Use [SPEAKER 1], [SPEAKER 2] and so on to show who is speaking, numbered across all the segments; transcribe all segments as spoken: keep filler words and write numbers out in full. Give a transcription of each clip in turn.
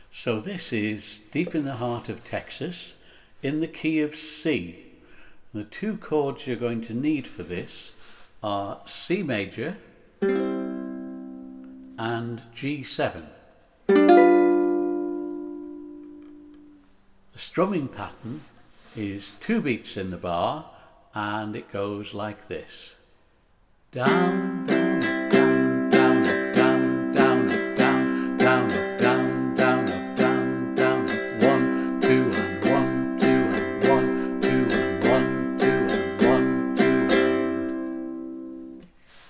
[SPEAKER 1] So this is Deep in the Heart of Texas in the key of C. The two chords you're going to need for this are C major and G seven. The strumming pattern is two beats in the bar and it goes like this. Down, down, up, down, down, up, down, down, up, down, down, up, down, down, up, down, down, up, one, two, and one, two, and one, two, and one, two, and one, two, and.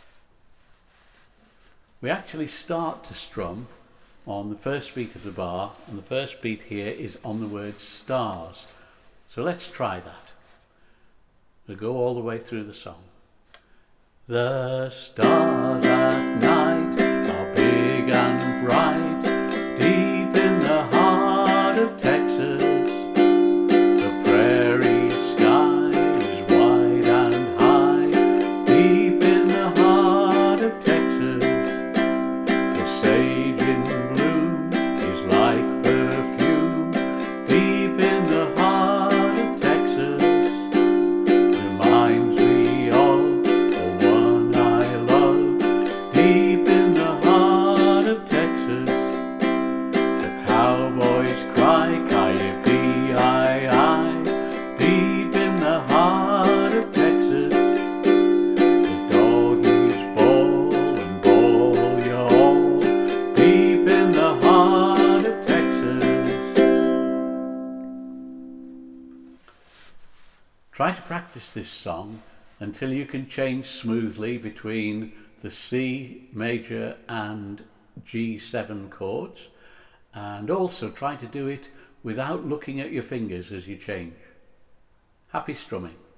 [SPEAKER 1] We actually start to strum on the first beat of the bar, and the first beat here is on the word stars. So let's try that. We'll go all the way through the song. The stars at night are big and bright, deep in the heart of Texas. The prairie sky is wide and high, deep in the heart of Texas. The sage in bloom is like perfume, deep in the heart of Texas. Reminds me of deep in the heart of Texas. The cowboys cry ki-yi-yi, deep in the heart of Texas. The doggies bawl and bawl you all, deep in the heart of Texas. Try to practice this song until you can change smoothly between the C major and G seven chords, and also try to do it without looking at your fingers as you change. Happy strumming.